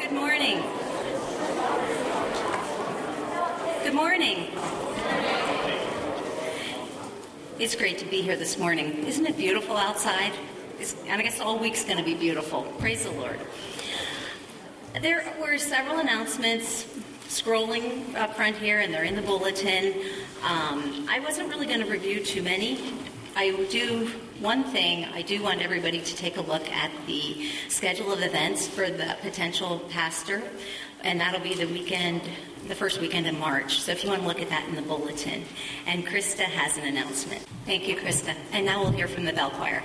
Good morning. Good morning. It's great to be here this morning. Isn't it beautiful outside? And I guess all week's going to be beautiful. Praise the Lord. There were several announcements scrolling up front here, and they're in the bulletin. I wasn't really going to review too many. I do one thing. I do want everybody to take a look at the schedule of events for the potential pastor, and that'll be the first weekend in March. So if you want to look at that in the bulletin. And Krista has an announcement. Thank you, Krista. And now we'll hear from the bell choir.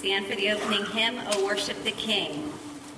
stand for the opening hymn, O Worship the King.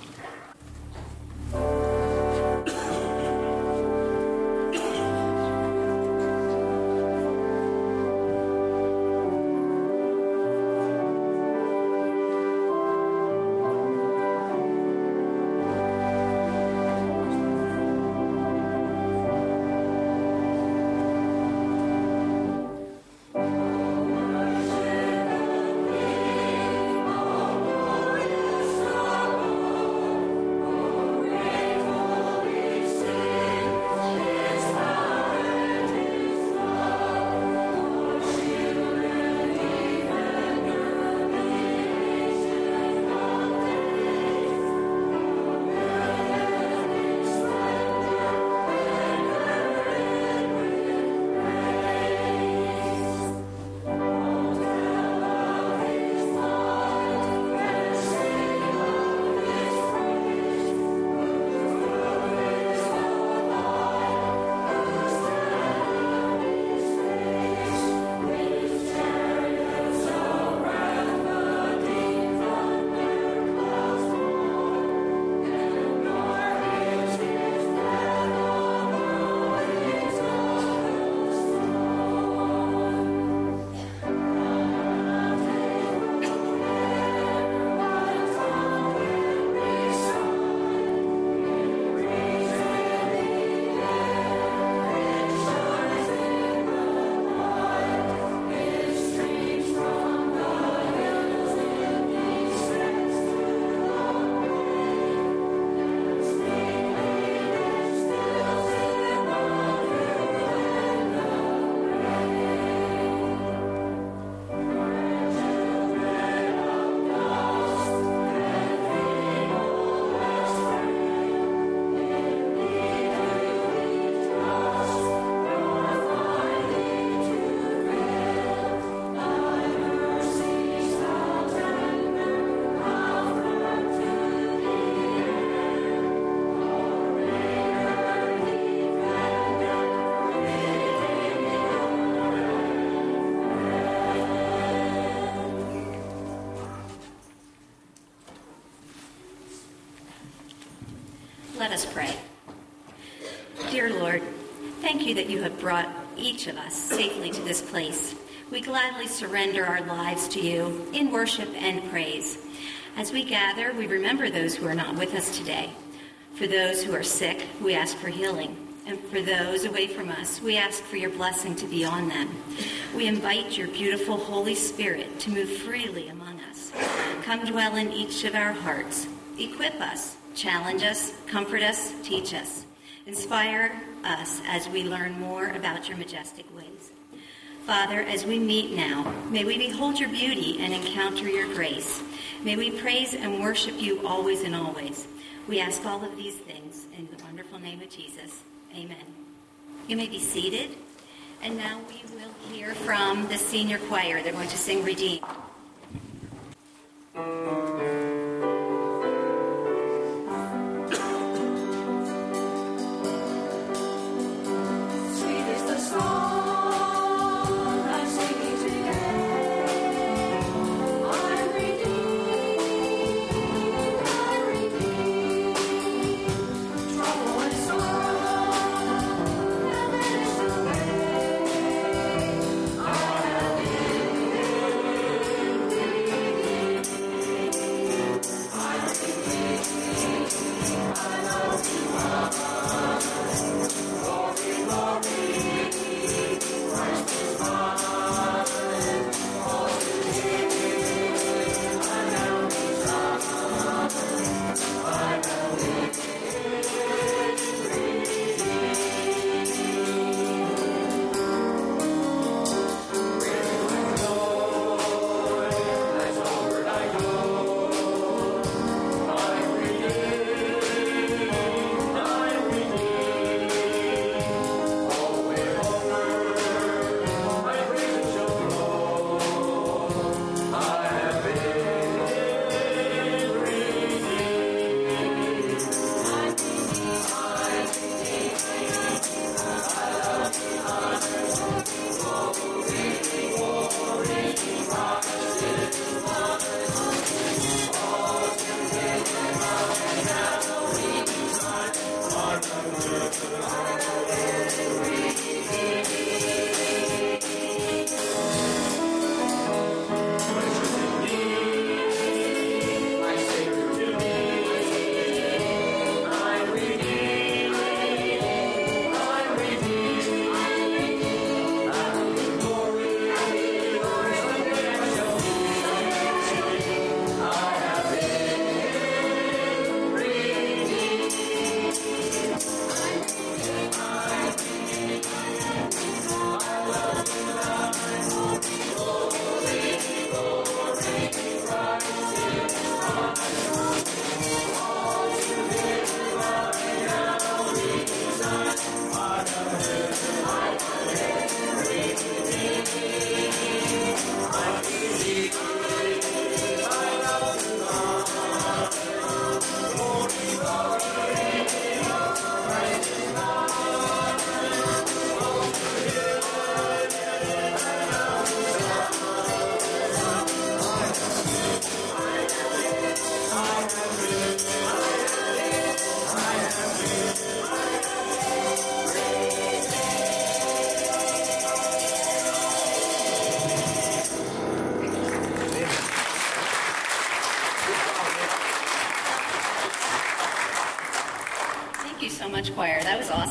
Let us pray. Dear Lord, thank you that you have brought each of us safely to this place. We gladly surrender our lives to you in worship and praise. As we gather, we remember those who are not with us today. For those who are sick, we ask for healing. And for those away from us, we ask for your blessing to be on them. We invite your beautiful Holy Spirit to move freely among us. Come dwell in each of our hearts. Equip us, challenge us, comfort us, teach us. Inspire us as we learn more about your majestic ways. Father, as we meet now, may we behold your beauty and encounter your grace. May we praise and worship you always and always. We ask all of these things in the wonderful name of Jesus. Amen. You may be seated. And now we will hear from the senior choir. They're going to sing Redeemed.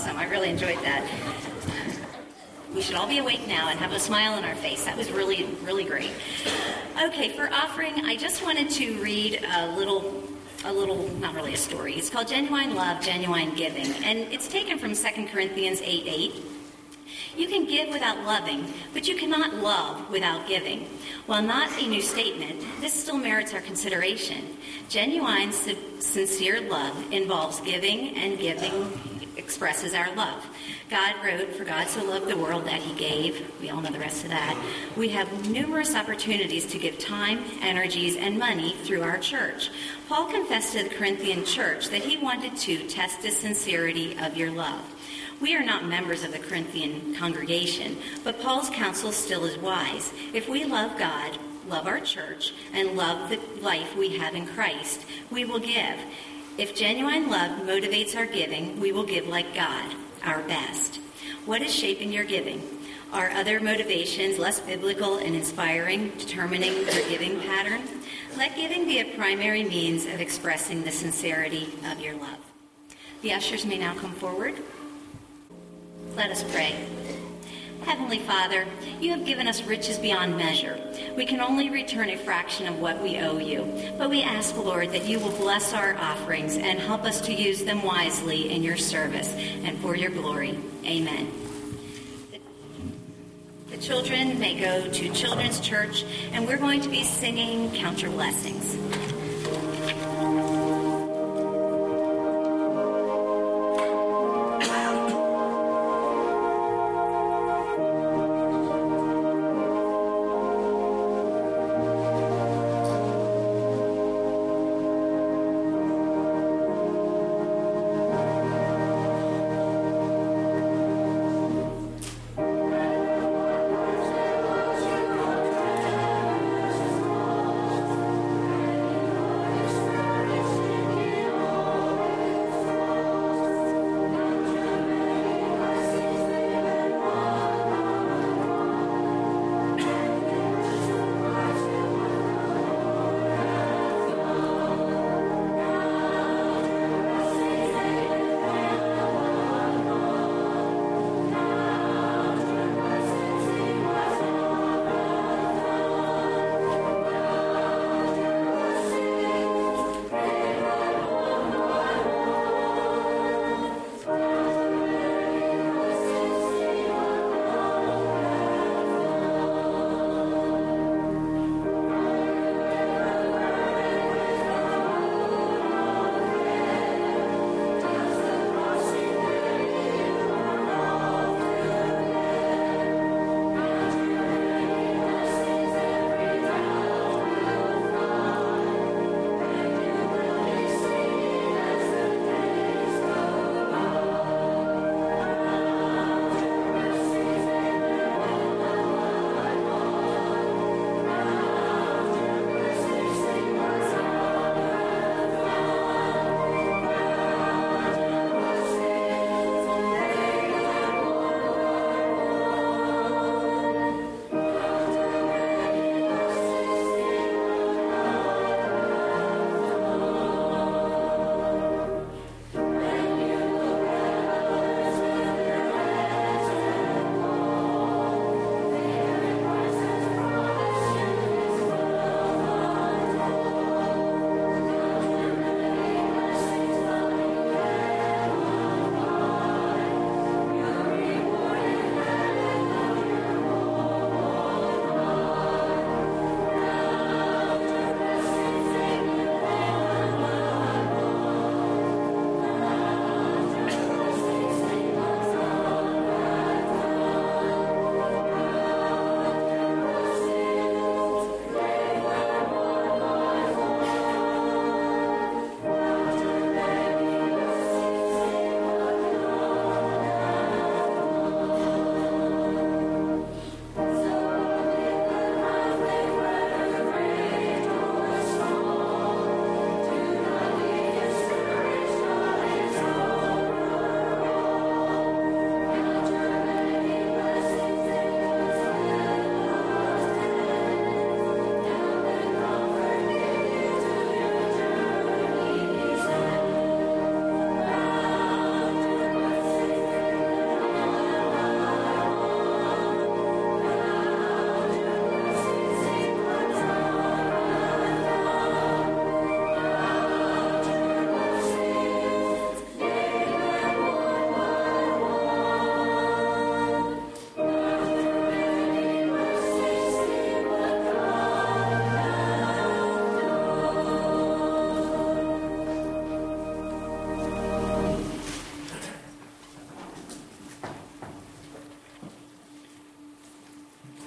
awesome. I really enjoyed that. We should all be awake now and have a smile on our face. That was really, really great. Okay, for offering, I just wanted to read a little, not really a story. It's called Genuine Love, Genuine Giving. And it's taken from 2 Corinthians 8:8. You can give without loving, but you cannot love without giving. While not a new statement, this still merits our consideration. Genuine, sincere love involves giving, and giving expresses our love. God wrote, "For God so loved the world that he gave." We all know the rest of that. We have numerous opportunities to give time, energies, and money through our church. Paul confessed to the Corinthian church that he wanted to test the sincerity of your love. We are not members of the Corinthian congregation, but Paul's counsel still is wise. If we love God, love our church, and love the life we have in Christ, we will give. If genuine love motivates our giving, we will give like God, our best. What is shaping your giving? Are other motivations less biblical and inspiring, determining your giving pattern? Let giving be a primary means of expressing the sincerity of your love. The ushers may now come forward. Let us pray. Heavenly Father, you have given us riches beyond measure. We can only return a fraction of what we owe you, but we ask, Lord, that you will bless our offerings and help us to use them wisely in your service and for your glory. Amen. The children may go to Children's Church, and we're going to be singing Count Your Blessings.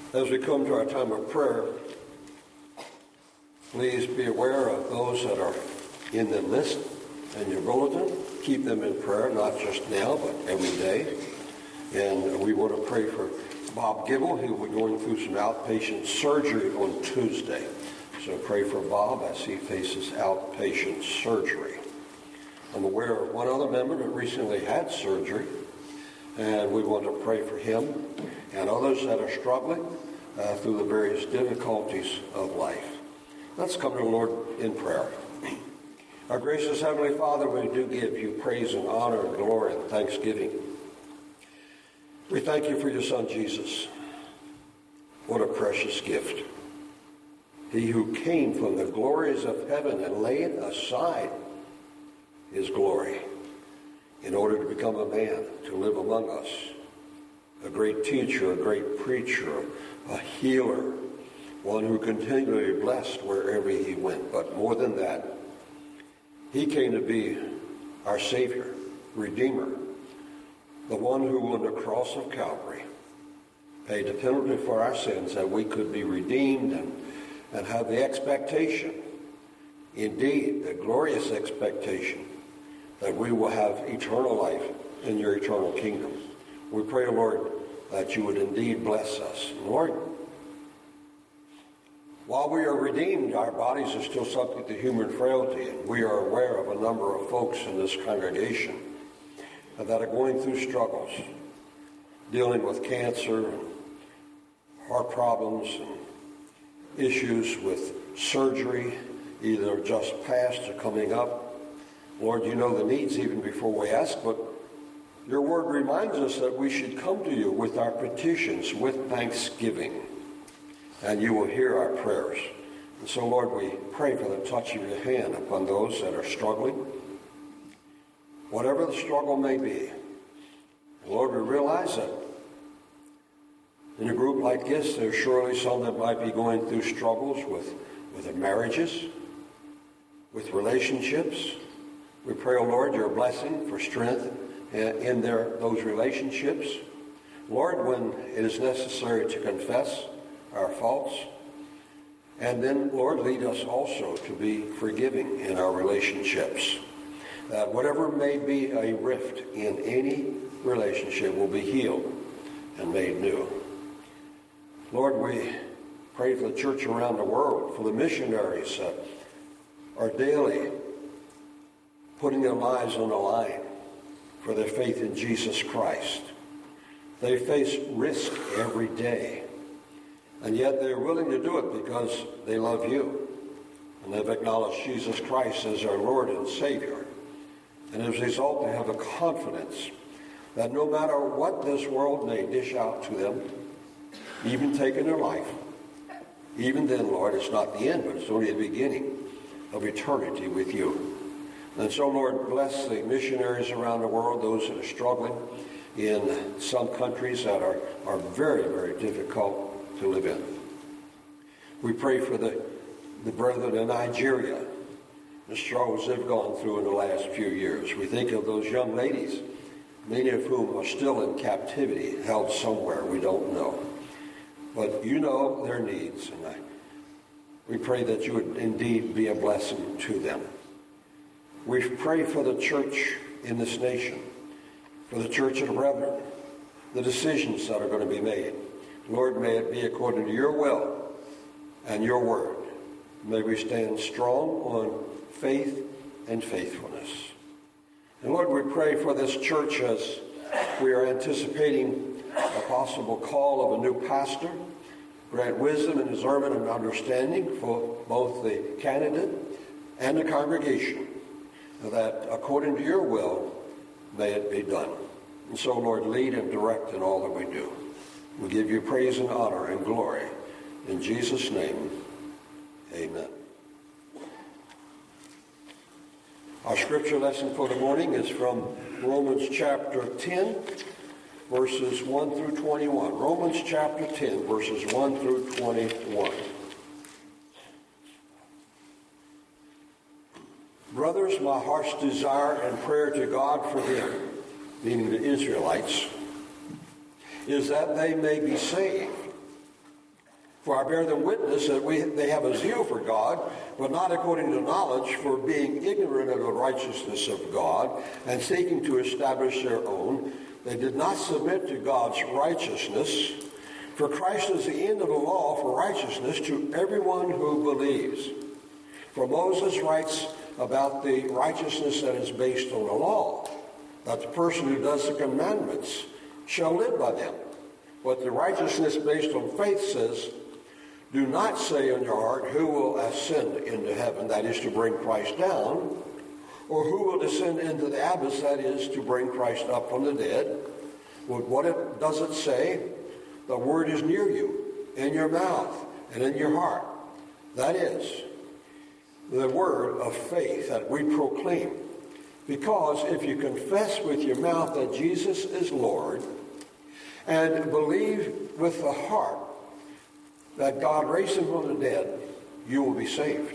As we come to our time of prayer, please be aware of those that are in the list in your bulletin. Keep them in prayer, not just now, but every day. And we want to pray for Bob Gibble, who will be going through some outpatient surgery on Tuesday. So pray for Bob as he faces outpatient surgery. I'm aware of one other member that recently had surgery, and we want to pray for him and others that are struggling through the various difficulties of life. Let's come to the Lord in prayer. Our gracious Heavenly Father, we do give you praise and honor and glory and thanksgiving. We thank you for your Son, Jesus. What a precious gift. He who came from the glories of heaven and laid aside his glory in order to become a man, to live among us. A great teacher, a great preacher, a healer, one who continually blessed wherever he went. But more than that, he came to be our Savior, Redeemer, the one who on the cross of Calvary paid the penalty for our sins that we could be redeemed and have the expectation, indeed, the glorious expectation, that we will have eternal life in your eternal kingdom. We pray, Lord, that you would indeed bless us. Lord, while we are redeemed, our bodies are still subject to human frailty, and we are aware of a number of folks in this congregation that are going through struggles, dealing with cancer and heart problems and issues with surgery, either just past or coming up. Lord, you know the needs even before we ask, but your word reminds us that we should come to you with our petitions, with thanksgiving, and you will hear our prayers. And so, Lord, we pray for the touch of your hand upon those that are struggling, whatever the struggle may be. And Lord, we realize that in a group like this, there's surely some that might be going through struggles with their marriages, with relationships. We pray, O Lord, your blessing for strength in those relationships. Lord, when it is necessary to confess our faults, and then, Lord, lead us also to be forgiving in our relationships. That whatever may be a rift in any relationship will be healed and made new. Lord, we pray for the church around the world, for the missionaries that are daily putting their lives on the line for their faith in Jesus Christ. They face risk every day, and yet they're willing to do it because they love you, and they've acknowledged Jesus Christ as our Lord and Savior. And as a result, they have a confidence that no matter what this world may dish out to them, even taking their life, even then, Lord, it's not the end, but it's only the beginning of eternity with you. And so, Lord, bless the missionaries around the world, those that are struggling in some countries that are very, very difficult to live in. We pray for the brethren in Nigeria, the struggles they've gone through in the last few years. We think of those young ladies, many of whom are still in captivity, held somewhere we don't know. But you know their needs, and we pray that you would indeed be a blessing to them. We pray for the church in this nation, for the church of the brethren, the decisions that are going to be made. Lord, may it be according to your will and your word. May we stand strong on faith and faithfulness. And Lord, we pray for this church as we are anticipating a possible call of a new pastor. Grant wisdom and discernment and understanding for both the candidate and the congregation, that according to your will, may it be done. And so, Lord, lead and direct in all that we do. We give you praise and honor and glory. In Jesus' name, amen. Our scripture lesson for the morning is from Romans chapter 10, verses 1 through 21. Romans chapter 10, verses 1 through 21. Brothers, my heart's desire and prayer to God for them, meaning the Israelites, is that they may be saved. For I bear them witness that they have a zeal for God, but not according to knowledge, for being ignorant of the righteousness of God, and seeking to establish their own, they did not submit to God's righteousness. For Christ is the end of the law for righteousness to everyone who believes. For Moses writes about the righteousness that is based on the law, that the person who does the commandments shall live by them. But the righteousness based on faith says, do not say in your heart, who will ascend into heaven, that is to bring Christ down, or who will descend into the abyss, that is to bring Christ up from the dead. Well, what does it say? The word is near you, in your mouth and in your heart. That is the word of faith that we proclaim. Because if you confess with your mouth that Jesus is Lord, and believe with the heart that God raised him from the dead, you will be saved.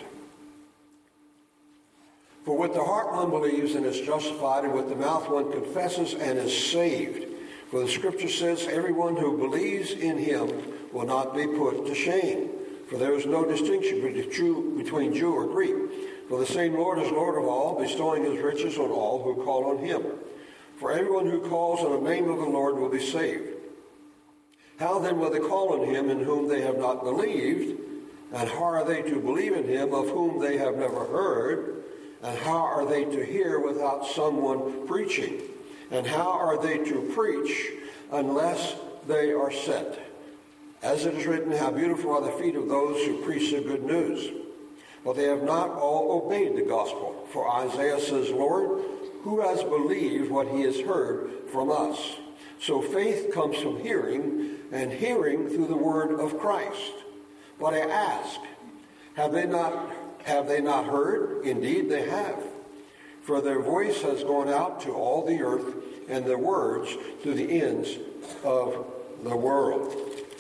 For with the heart one believes and is justified, and with the mouth one confesses and is saved. For the scripture says, everyone who believes in him will not be put to shame. For there is no distinction between Jew or Greek. For the same Lord is Lord of all, bestowing his riches on all who call on him. For everyone who calls on the name of the Lord will be saved. How then will they call on him in whom they have not believed? And how are they to believe in him of whom they have never heard? And how are they to hear without someone preaching? And how are they to preach unless they are sent? As it is written, how beautiful are the feet of those who preach the good news. But they have not all obeyed the gospel. For Isaiah says, Lord, who has believed what he has heard from us? So faith comes from hearing, and hearing through the word of Christ. But I ask, have they not heard? Indeed they have. For their voice has gone out to all the earth, and their words to the ends of the world.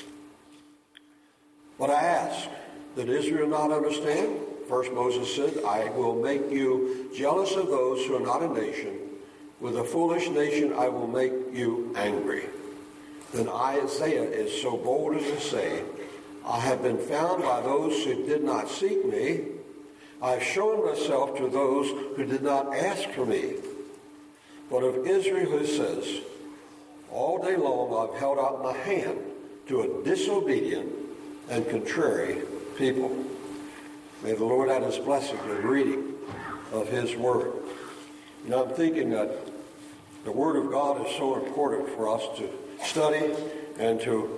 But I ask, did Israel not understand? First Moses said, I will make you jealous of those who are not a nation. With a foolish nation I will make you angry. Then Isaiah is so bold as to say, I have been found by those who did not seek me. I have shown myself to those who did not ask for me. But of Israel who says, all day long I've held out my hand to a disobedient and contrary people. May the Lord add his blessing to the reading of his word. You know, I'm thinking that the word of God is so important for us to study and to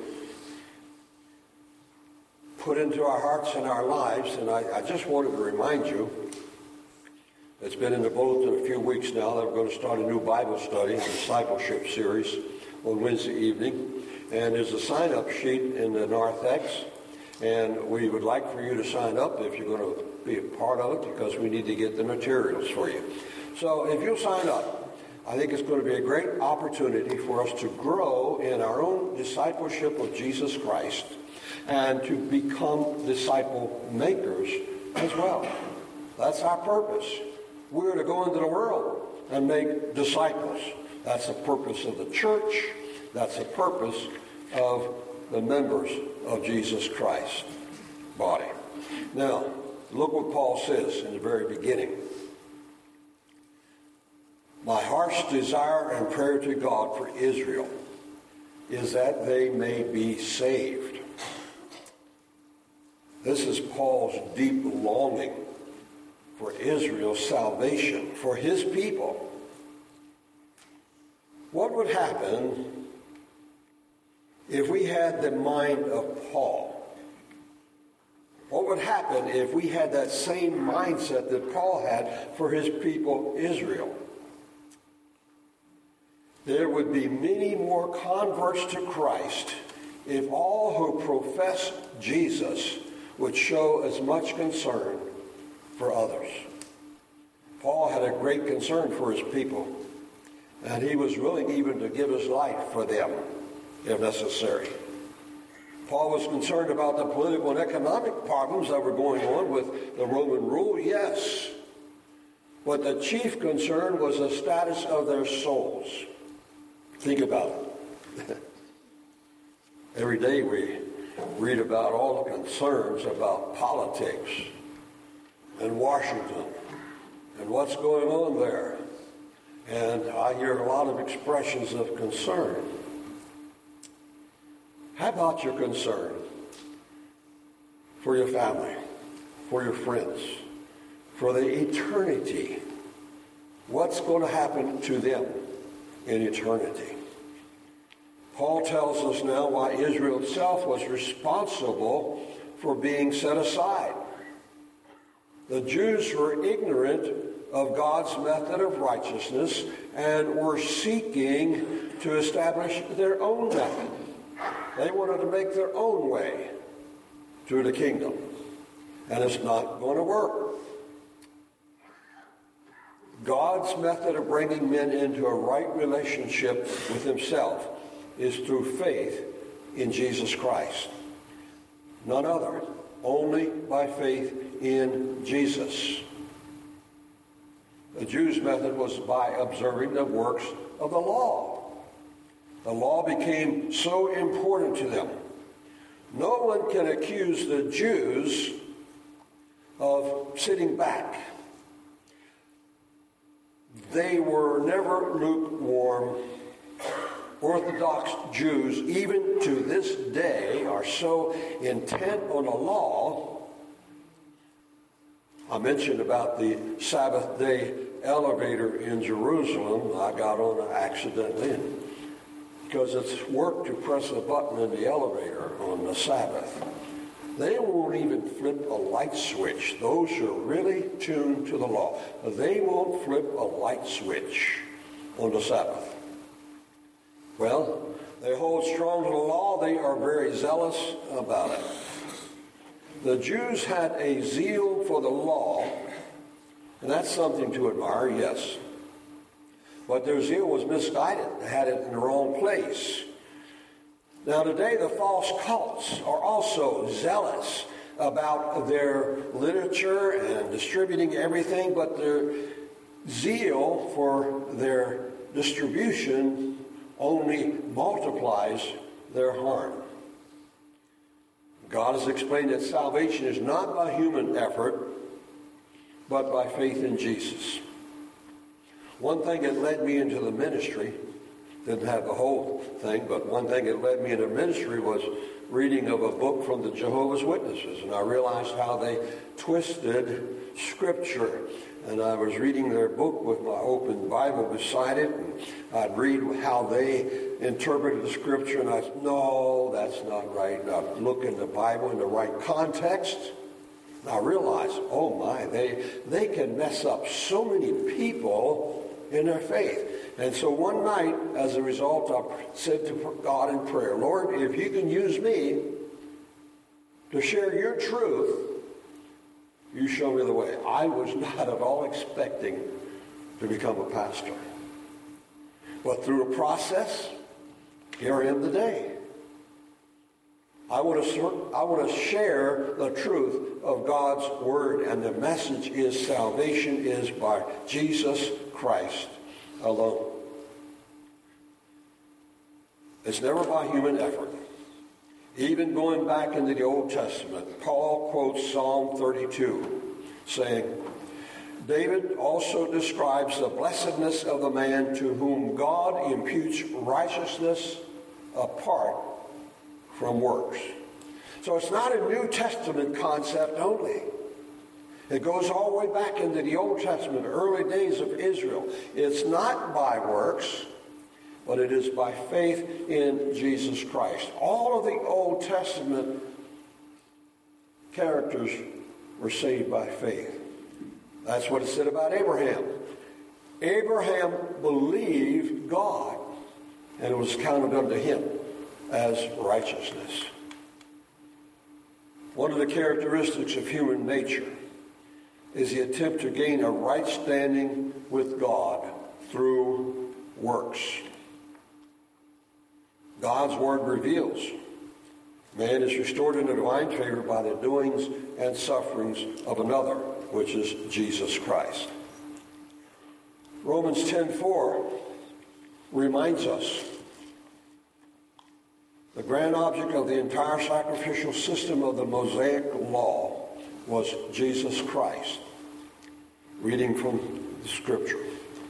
put into our hearts and our lives. And I just wanted to remind you, it's been in the bulletin a few weeks now that we're going to start a new Bible study, a discipleship series on Wednesday evening. And there's a sign-up sheet in the narthex. And we would like for you to sign up if you're going to be a part of it, because we need to get the materials for you. So if you'll sign up, I think it's going to be a great opportunity for us to grow in our own discipleship of Jesus Christ and to become disciple makers as well. That's our purpose. We're to go into the world and make disciples. That's the purpose of the church. That's the purpose of the members of Jesus Christ body. Now, look what Paul says in the very beginning. My heart's desire and prayer to God for Israel is that they may be saved. This is Paul's deep longing for Israel's salvation, for his people. What would happen if we had the mind of Paul? What would happen if we had that same mindset that Paul had for his people Israel? There would be many more converts to Christ if all who profess Jesus would show as much concern for others. Paul had a great concern for his people, and he was willing even to give his life for them if necessary. Paul was concerned about the political and economic problems that were going on with the Roman rule, yes. But the chief concern was the status of their souls. Think about it. Every day we read about all the concerns about politics and Washington and what's going on there. And I hear a lot of expressions of concern. How about your concern for your family, for your friends, for the eternity? What's going to happen to them in eternity? Paul tells us now why Israel itself was responsible for being set aside. The Jews were ignorant of God's method of righteousness and were seeking to establish their own method. They wanted to make their own way to the kingdom, and it's not going to work. God's method of bringing men into a right relationship with himself is through faith in Jesus Christ. None other. Only by faith in Jesus. The Jews' method was by observing the works of the law. The law became so important to them. No one can accuse the Jews of sitting back. They were never lukewarm. Orthodox Jews, even to this day, are so intent on the law. I mentioned about the Sabbath day elevator in Jerusalem. I got on it accidentally because it's work to press a button in the elevator on the Sabbath. They won't even flip a light switch. Those who are really tuned to the law. They won't flip a light switch on the Sabbath. Well, they hold strong to the law. They are very zealous about it. The Jews had a zeal for the law, and that's something to admire, yes. But their zeal was misguided. They had it in the wrong place. Now today, the false cults are also zealous about their literature and distributing everything, but their zeal for their distribution only multiplies their harm. God has explained that salvation is not by human effort, but by faith in Jesus. One thing that led me into the ministry, didn't have the whole thing, but one thing that led me into ministry was reading of a book from the Jehovah's Witnesses, and I realized how they twisted Scripture. And I was reading their book with my open Bible beside it, and I'd read how they interpreted the Scripture, and I said, no, that's not right. And I'd look in the Bible in the right context, and I realized, oh my, they can mess up so many people in their faith. And so one night, as a result, I said to God in prayer, Lord, if you can use me to share your truth, you show me the way. I was not at all expecting to become a pastor. But through a process, here I am today. I want to share the truth of God's Word, and the message is salvation is by Jesus Christ alone. It's never by human effort. Even going back into the Old Testament, Paul quotes Psalm 32, saying, David also describes the blessedness of the man to whom God imputes righteousness apart from works. So it's not a New Testament concept only. It goes all the way back into the Old Testament, early days of Israel. It's not by works, but it is by faith in Jesus Christ. All of the Old Testament characters were saved by faith. That's what it said about Abraham. Abraham believed God, and it was counted unto him as righteousness. One of the characteristics of human nature is the attempt to gain a right standing with God through works. God's Word reveals man is restored into divine favor by the doings and sufferings of another, which is Jesus Christ. Romans 10:4 reminds us The grand object of the entire sacrificial system of the Mosaic law was Jesus Christ. Reading from the scripture.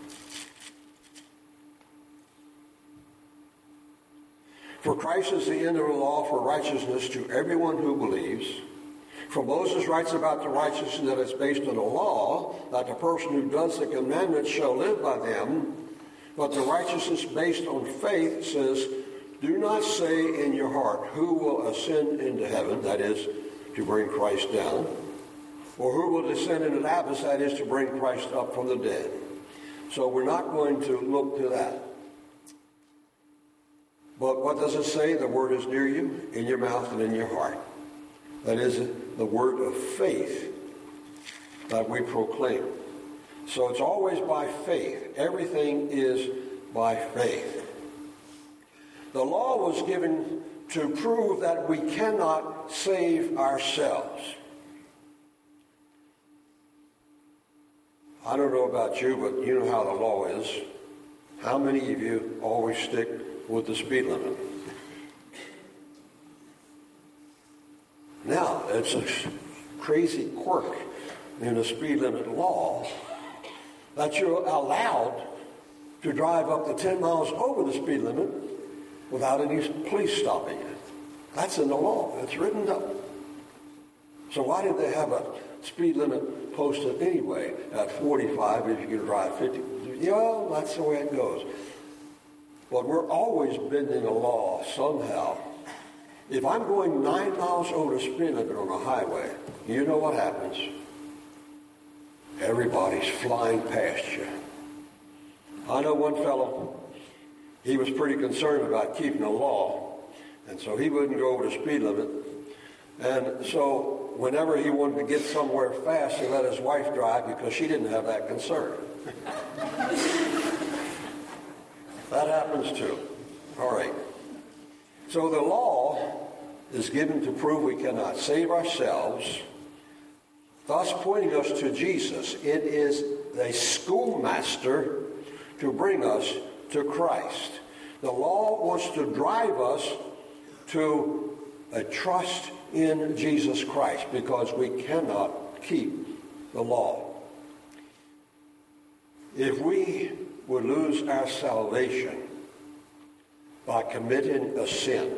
For Christ is the end of the law for righteousness to everyone who believes. For Moses writes about the righteousness that is based on the law, that the person who does the commandments shall live by them. But the righteousness based on faith says, do not say in your heart, who will ascend into heaven, that is, to bring Christ down, or who will descend into the abyss, that is, to bring Christ up from the dead. So we're not going to look to that. But what does it say? The word is near you, in your mouth and in your heart. That is the word of faith that we proclaim. So it's always by faith. Everything is by faith. The law was given to prove that we cannot save ourselves. I don't know about you, but you know how the law is. How many of you always stick with the speed limit? Now, it's a crazy quirk in the speed limit law that you're allowed to drive up to 10 miles over the speed limit without any police stopping you. That's in the law. It's written up. So why did they have a speed limit posted anyway at 45 if you can drive 50? Yeah, that's the way it goes. But we're always bending the law somehow. If I'm going 9 miles over the speed limit on a highway, you know what happens? Everybody's flying past you. I know one fellow, he was pretty concerned about keeping the law, and so he wouldn't go over the speed limit. And so whenever he wanted to get somewhere fast, he let his wife drive because she didn't have that concern. That happens too. All right. So the law is given to prove we cannot save ourselves, thus pointing us to Jesus. It is a schoolmaster to bring us to Christ. The law wants to drive us to a trust in Jesus Christ because we cannot keep the law. If we would lose our salvation by committing a sin,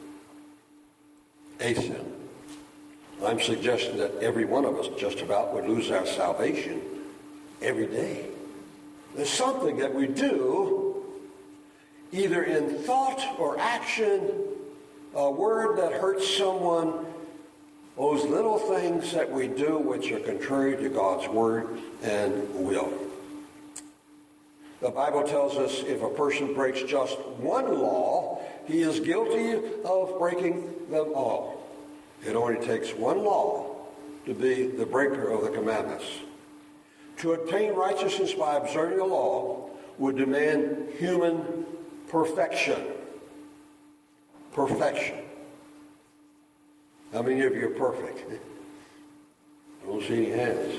I'm suggesting that every one of us just about would lose our salvation every day. There's something that we do, either in thought or action, a word that hurts someone, those little things that we do which are contrary to God's word and will. The Bible tells us if a person breaks just one law, he is guilty of breaking them all. It only takes one law to be the breaker of the commandments. To obtain righteousness by observing the law would demand human perfection. Perfection. How many of you are perfect? I don't see any hands.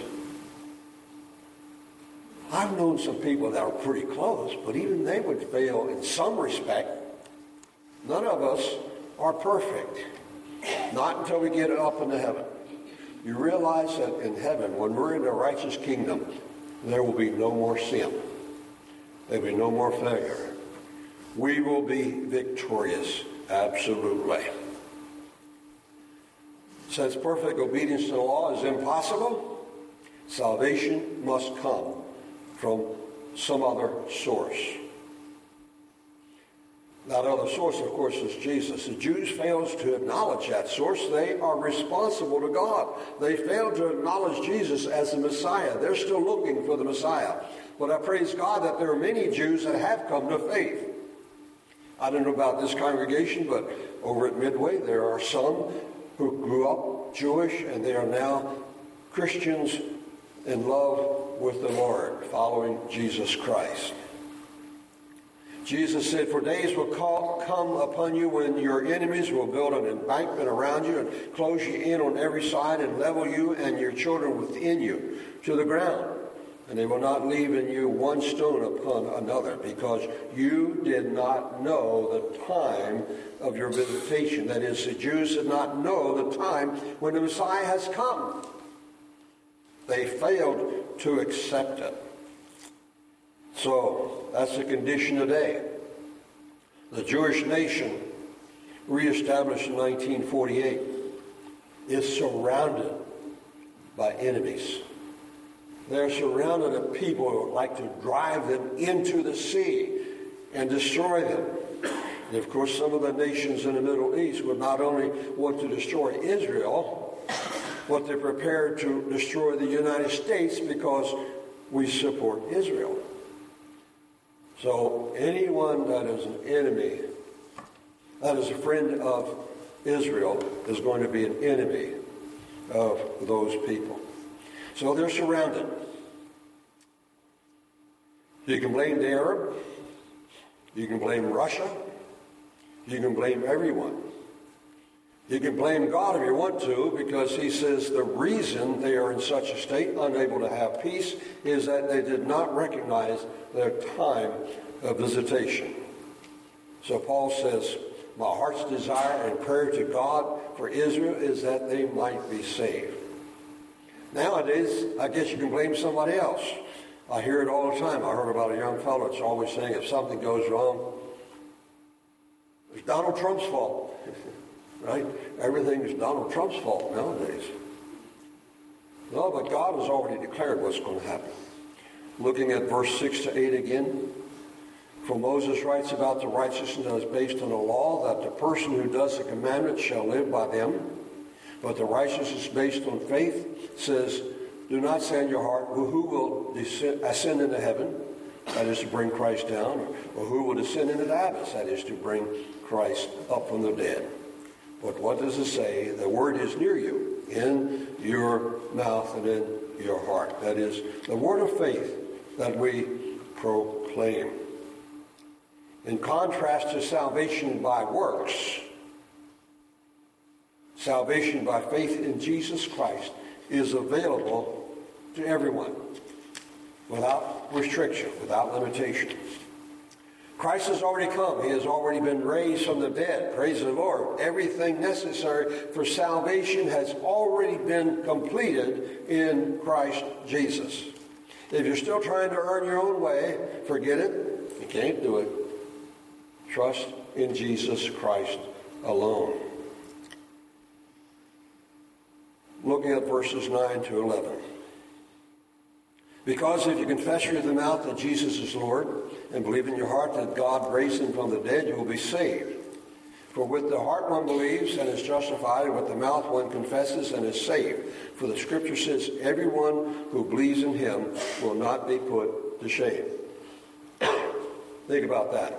I've known some people that are pretty close, but even they would fail in some respect. None of us are perfect. Not until we get up into heaven. You realize that in heaven, when we're in the righteous kingdom, there will be no more sin. There will be no more failure. We will be victorious, absolutely. Since perfect obedience to the law is impossible, salvation must come from some other source. That other source, of course, is Jesus. The Jews failed to acknowledge that source. They are responsible to God. They failed to acknowledge Jesus as the Messiah. They're still looking for the Messiah. But I praise God that there are many Jews that have come to faith. I don't know about this congregation, but over at Midway, there are some who grew up Jewish, and they are now Christians in love with the Lord, following Jesus Christ. Jesus said, for days will come upon you when your enemies will build an embankment around you and close you in on every side and level you and your children within you to the ground. and they will not leave in you one stone upon another, because you did not know the time of your visitation. That is, the Jews did not know the time when the Messiah has come. They failed to accept it. So, that's the condition today. The Jewish nation, reestablished in 1948, is surrounded by enemies. They're surrounded with people who would like to drive them into the sea and destroy them. And of course, some of the nations in the Middle East would not only want to destroy Israel, but they're prepared to destroy the United States because we support Israel. So anyone that is an enemy, that is a friend of Israel, is going to be an enemy of those people. So they're surrounded. You can blame the Arab. You can blame Russia. You can blame everyone. You can blame God if you want to, because he says the reason they are in such a state, unable to have peace, is that they did not recognize their time of visitation. So Paul says, my heart's desire and prayer to God for Israel is that they might be saved. Nowadays, I guess you can blame somebody else. I hear it all the time. I heard about a young fellow that's always saying if something goes wrong, it's Donald Trump's fault. Right? Everything is Donald Trump's fault nowadays. No, but God has already declared what's going to happen. Looking at verse 6 to 8 again. For Moses writes about the righteousness that is based on the law, that the person who does the commandments shall live by them. But the righteousness based on faith says, do not say in your heart, well, who will ascend into heaven? That is to bring Christ down. Or who will descend into the abyss? That is to bring Christ up from the dead. But what does it say? The word is near you, in your mouth and in your heart. That is the word of faith that we proclaim. In contrast to salvation by works, salvation by faith in Jesus Christ is available to everyone without restriction, without limitation. Christ has already come. He has already been raised from the dead. Praise the Lord. Everything necessary for salvation has already been completed in Christ Jesus. If you're still trying to earn your own way, forget it. You can't do it. Trust in Jesus Christ alone. Looking at verses 9 to 11. Because if you confess with your mouth that Jesus is Lord and believe in your heart that God raised him from the dead, you will be saved. For with the heart one believes and is justified, and with the mouth one confesses and is saved. For the scripture says, everyone who believes in him will not be put to shame. Think about that.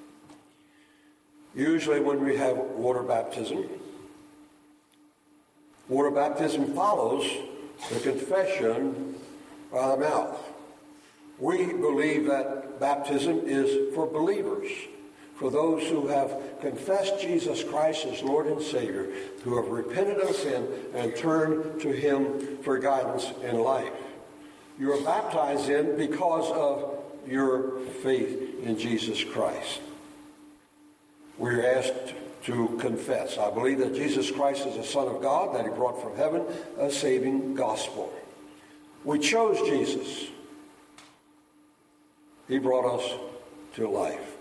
Usually when we have water baptism follows the confession by the mouth. We believe that baptism is for believers, for those who have confessed Jesus Christ as Lord and Savior, who have repented of sin and turned to him for guidance in life. You are baptized in because of your faith in Jesus Christ. We're asked to confess. I believe that Jesus Christ is the Son of God, that he brought from heaven a saving gospel. We chose Jesus. He brought us to life.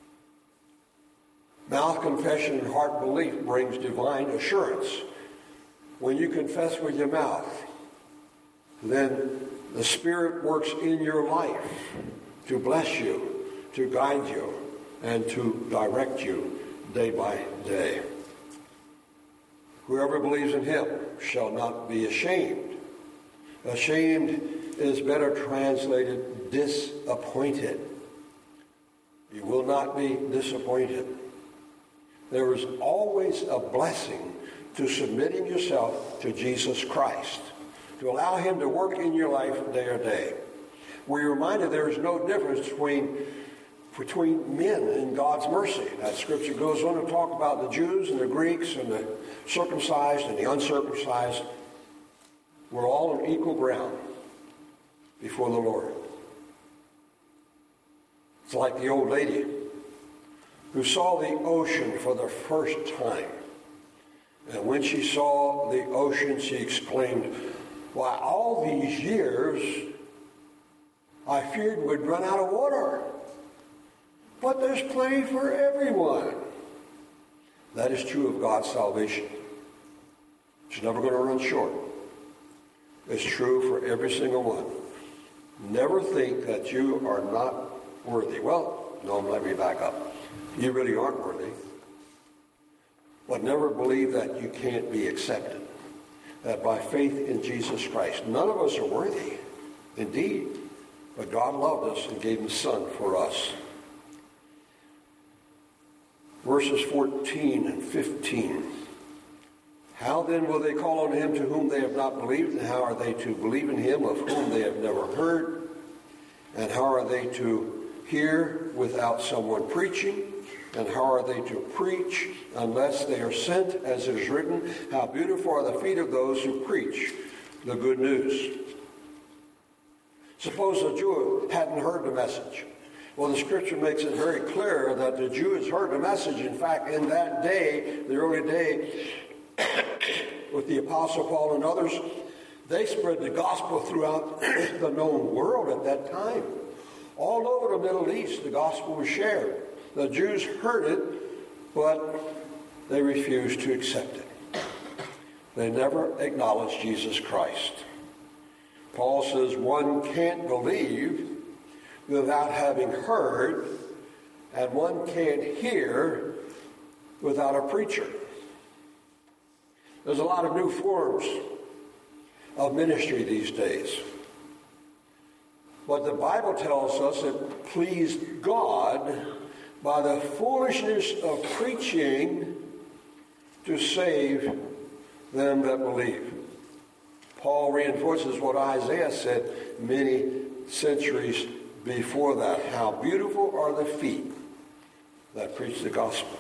Mouth confession and heart belief brings divine assurance. When you confess with your mouth, then the Spirit works in your life to bless you, to guide you, and to direct you day by day. Whoever believes in him shall not be ashamed. Ashamed is better translated disappointed. You will not be disappointed. There is always a blessing to submitting yourself to Jesus Christ, to allow him to work in your life day or day. We're reminded there is no difference between men and God's mercy. That scripture goes on to talk about the Jews and the Greeks and the circumcised and the uncircumcised. We're all on equal ground. before the Lord. It's like the old lady who saw the ocean for the first time. And when she saw the ocean, she exclaimed, "Why, all these years I feared we'd run out of water. But there's plenty for everyone." That is true of God's salvation. It's never going to run short. It's true for every single one. Never think that you are not worthy. Well, no, let me back up. You really aren't worthy. But never believe that you can't be accepted. That by faith in Jesus Christ, none of us are worthy, indeed. But God loved us and gave His Son for us. Verses 14 and 15. How then will they call on Him to whom they have not believed? And how are they to believe in Him of whom they have never heard? And how are they to hear without someone preaching? And how are they to preach unless they are sent? As it is written, how beautiful are the feet of those who preach the good news. Suppose a Jew hadn't heard the message. Well, the scripture makes it very clear that the Jews heard the message. In fact, in that day, the early day, with the Apostle Paul and others, they spread the gospel throughout the known world at that time. All over the Middle East, the gospel was shared. The Jews heard it, but they refused to accept it. They never acknowledged Jesus Christ. Paul says one can't believe without having heard, and one can't hear without a preacher. There's a lot of new forms of ministry these days. But the Bible tells us it pleased God by the foolishness of preaching to save them that believe. Paul reinforces what Isaiah said many centuries before that. How beautiful are the feet that preach the gospel.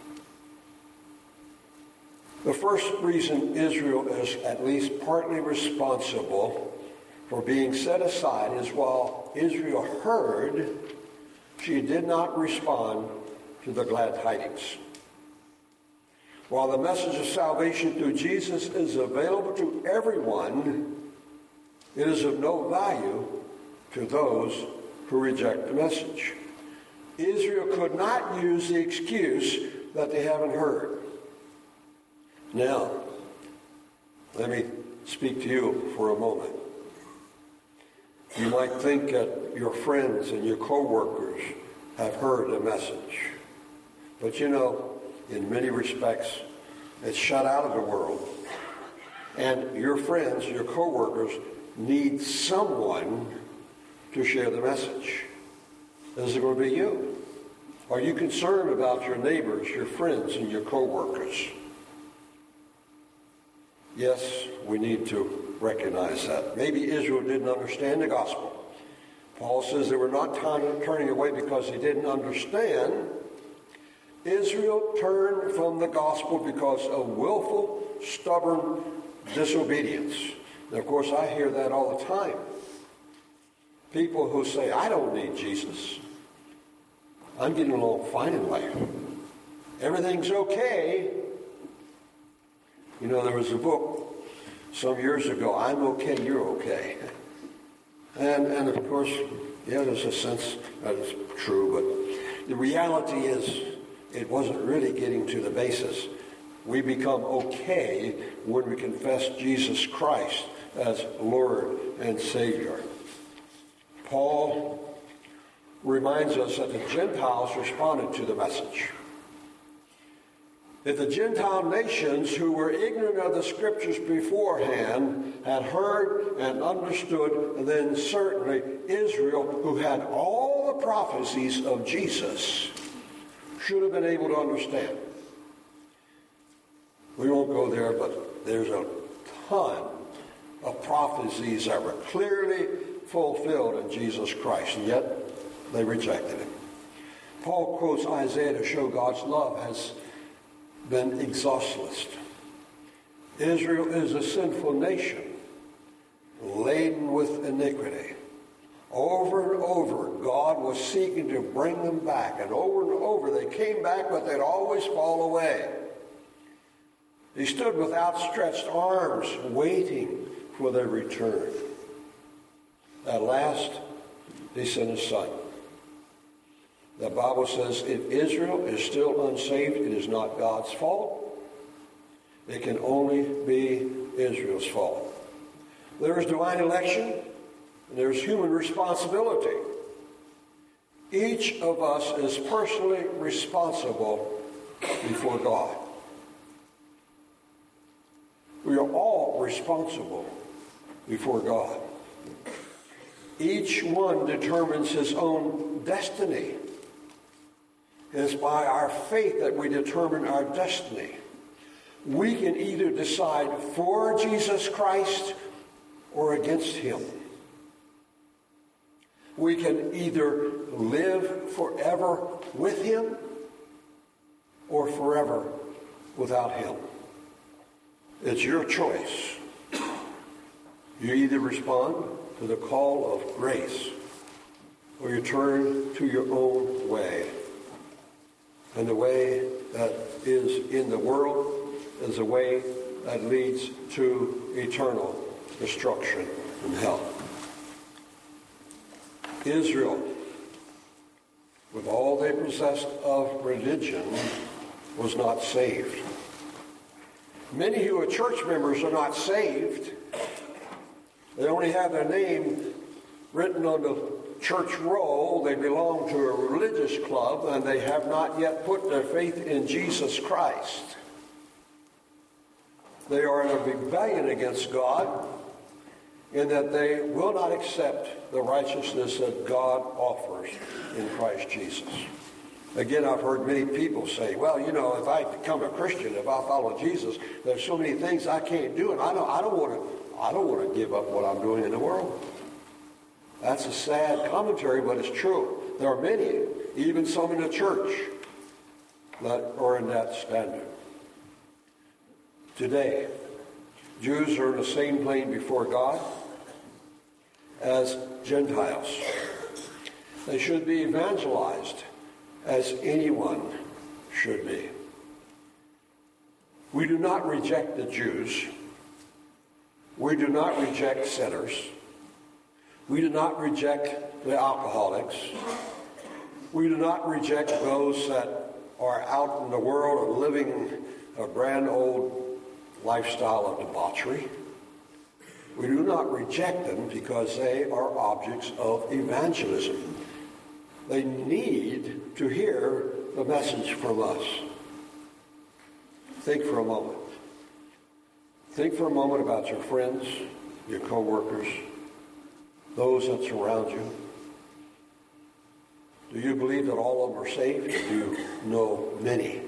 The first reason Israel is at least partly responsible for being set aside is while Israel heard, she did not respond to the glad tidings. While the message of salvation through Jesus is available to everyone, it is of no value to those who reject the message. Israel could not use the excuse that they haven't heard. Now, let me speak to you for a moment. You might think that your friends and your co-workers have heard the message. But you know, in many respects, it's shut out of the world. And your friends, your co-workers, need someone to share the message. Is it going to be you? Are you concerned about your neighbors, your friends, and your co-workers? Yes, we need to recognize that. Maybe Israel didn't understand the gospel. Paul says they were not turning away because they didn't understand. Israel turned from the gospel because of willful, stubborn disobedience. And of course, I hear that all the time. People who say, I don't need Jesus. I'm getting along fine in life. Everything's okay. You know, there was a book some years ago, I'm okay, you're okay. And of course, yeah, there's a sense that it's true, but the reality is it wasn't really getting to the basis. We become okay when we confess Jesus Christ as Lord and Savior. Paul reminds us that the Gentiles responded to the message. If the Gentile nations who were ignorant of the scriptures beforehand had heard and understood, then certainly Israel, who had all the prophecies of Jesus, should have been able to understand. We won't go there, but there's a ton of prophecies that were clearly fulfilled in Jesus Christ, and yet they rejected him. Paul quotes Isaiah to show God's love has been exhaustless. Israel is a sinful nation, laden with iniquity. Over and over, God was seeking to bring them back. And over, they came back, but they'd always fall away. He stood with outstretched arms, waiting for their return. At last, he sent his son. The Bible says if Israel is still unsaved, it is not God's fault. It can only be Israel's fault. There is divine election, and there's human responsibility. Each of us is personally responsible before God. We are all responsible before God. Each one determines his own destiny. It is by our faith that we determine our destiny. We can either decide for Jesus Christ or against him. We can either live forever with him or forever without him. It's your choice. You either respond to the call of grace or you turn to your own way. And the way that is in the world is a way that leads to eternal destruction and hell. Israel, with all they possessed of religion, was not saved. Many who are church members are not saved. They only have their name written on the church roll. They belong to a religious club, and they have not yet put their faith in Jesus Christ. They are in a rebellion against God in that they will not accept the righteousness that God offers in Christ Jesus. Again, I've heard many people say, well, you know, if I become a Christian, if I follow Jesus, there's so many things I can't do, and I don't want to give up what I'm doing in the world. That's a sad commentary, but it's true. There are many, even some in the church, that are in that standard. Today, Jews are in the same plane before God as Gentiles. They should be evangelized as anyone should be. We do not reject the Jews. We do not reject sinners. We do not reject the alcoholics. We do not reject those that are out in the world and living a grand old lifestyle of debauchery. We do not reject them because they are objects of evangelism. They need to hear the message from us. Think for a moment. Think for a moment about your friends, your co-workers, those that surround you. Do you believe that all of them are saved? Do you know many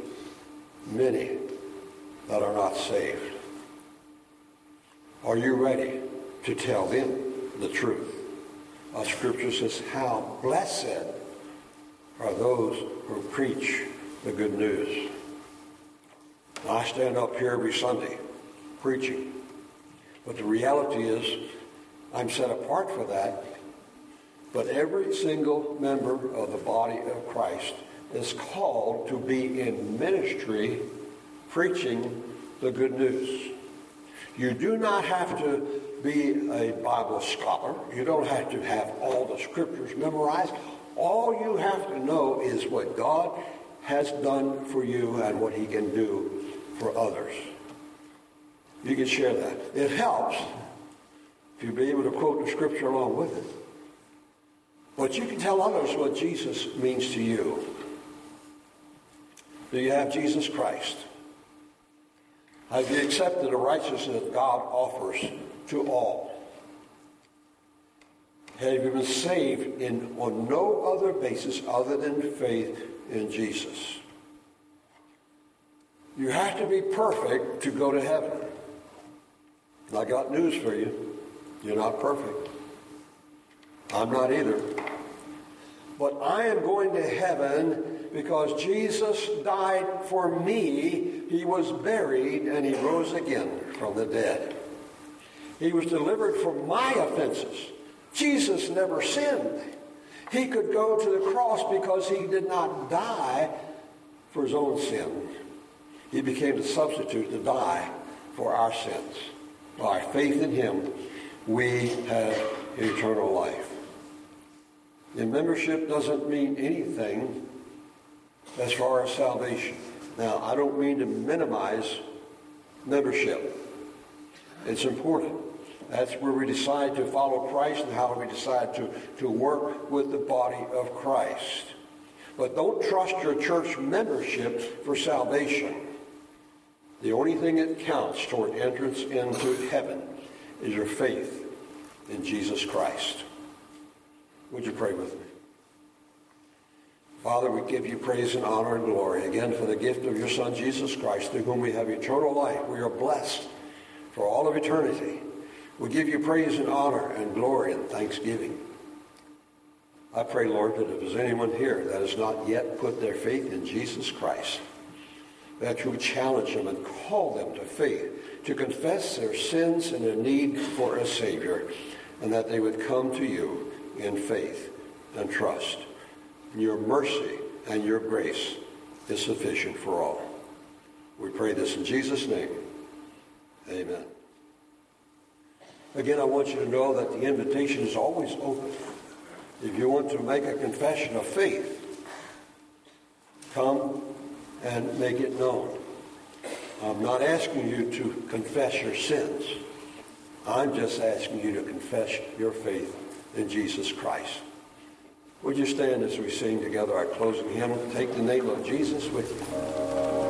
that are not saved? Are you ready to tell them the truth? Our scripture says, how blessed are those who preach the good news. I stand up here every Sunday preaching, but the reality is I'm set apart for that. But every single member of the body of Christ is called to be in ministry preaching the good news. You do not have to be a Bible scholar. You don't have to have all the scriptures memorized. All you have to know is what God has done for you and what he can do for others. You can share that. It helps if you be able to quote the scripture along with it. But you can tell others what Jesus means to you. Do you have Jesus Christ? Have you accepted the righteousness that God offers to all? Have you been saved on no other basis other than faith in Jesus? You have to be perfect to go to heaven. And I got news for you. You're not perfect. I'm not either. But I am going to heaven because Jesus died for me. He was buried and he rose again from the dead. He was delivered from my offenses Jesus never sinned. He could go to the cross because he did not die for his own sin. He became the substitute to die for our sins. By faith in him, we have eternal life. And membership doesn't mean anything as far as salvation. Now, I don't mean to minimize membership. It's important. That's where we decide to follow Christ and how we decide to work with the body of Christ. But don't trust your church membership for salvation. The only thing that counts toward entrance into heaven is your faith in Jesus Christ. Would you pray with me? Father, we give you praise and honor and glory again for the gift of your Son, Jesus Christ, through whom we have eternal life. We are blessed for all of eternity. We give you praise and honor and glory and thanksgiving. I pray, Lord, that if there's anyone here that has not yet put their faith in Jesus Christ, that you would challenge them and call them to faith, to confess their sins and their need for a Savior, and that they would come to you in faith and trust. Your mercy and your grace is sufficient for all. We pray this in Jesus' name. Amen. Again, I want you to know that the invitation is always open. If you want to make a confession of faith, come and make it known. I'm not asking you to confess your sins. I'm just asking you to confess your faith in Jesus Christ. Would you stand as we sing together our closing hymn? Take the name of Jesus with you.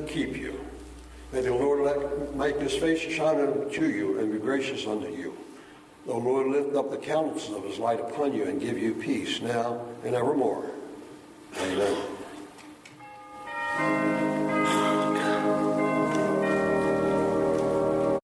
keep you. May the Lord make his face to shine unto you and be gracious unto you. The Lord lift up the countenance of his light upon you and give you peace now and evermore. Amen.